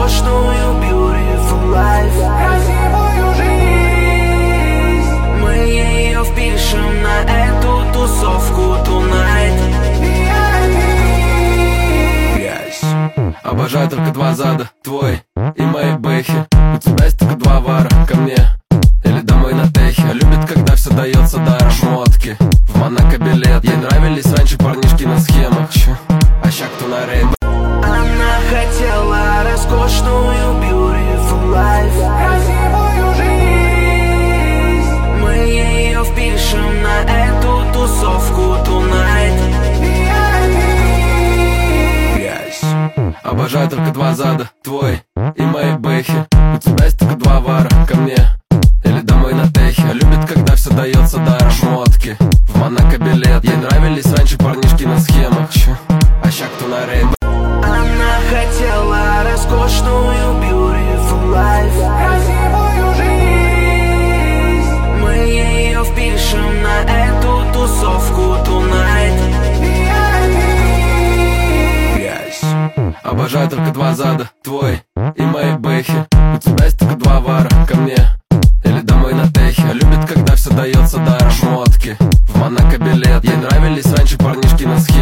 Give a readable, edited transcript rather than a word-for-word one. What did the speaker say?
роскошную beautiful life, красивую жизнь. Мы ее впишем на эту тусовку tonight. Обожаю только два зада, твой и мои бэхи. У тебя есть только два вара, ко мне или домой на техе. Любит, когда все дается даром. Шмотки, в Монако билет. Ей нравились раньше парнишки на схемах, а ща кто на рейд. Она хотела роскошную beautiful life, красивую жизнь. Мы ее впишем на эту тусовку tonight. Обожаю только два зада, твой и мои бэхи. У тебя есть только два вара, ко мне или домой на техе. Любит, когда все дается даром. Шмотки, в Монако билет. Ей нравились раньше парнишки на схемах, а ща кто на рейд. Она хотела роскошную beautiful life, красивую жизнь. Мы ее впишем на эту тусовку tonight. Обожаю только два зада, твой и мои бэхи. У тебя есть только два вара, ко мне или домой на техе. Любит, когда все дается даром. Шмотки, в Монако билет. Ей нравились раньше парнишки на схемах.